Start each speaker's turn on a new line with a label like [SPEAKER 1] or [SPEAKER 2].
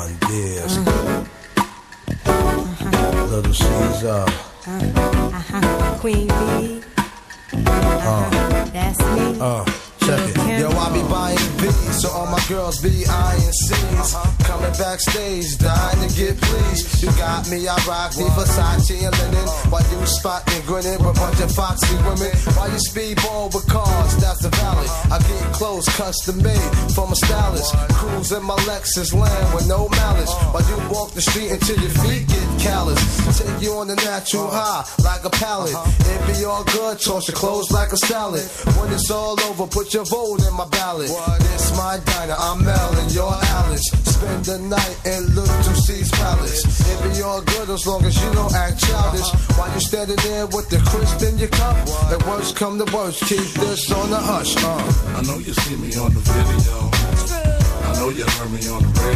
[SPEAKER 1] Yes. Little Caesar.
[SPEAKER 2] Queen Bee. That's me.
[SPEAKER 1] Check it. Yo, I be buying B's, so all my girls be eyeing C's. Coming backstage, dying to get pleased. You got me, I rock the Versace and linen. While you spotting, grinning with a bunch of foxy women. While you speedball with cars, that's the valley. I get clothes custom made from a stylist. Cruise in my Lexus land with no malice. While you walk the street until your feet get callous. Take you on the natural high like a pallet. It be all good, toss your clothes like a salad. When it's all over, put your vote in my ballot. This my diner, I'm Mel and you're Alice. Spend the night in Little C's Palace. It be all good as long as you don't act childish. While you standing there with the crisp in your cup. The worst come to worst, keep this on the hush.
[SPEAKER 3] I know you see me on the video. I know you heard me on the radio.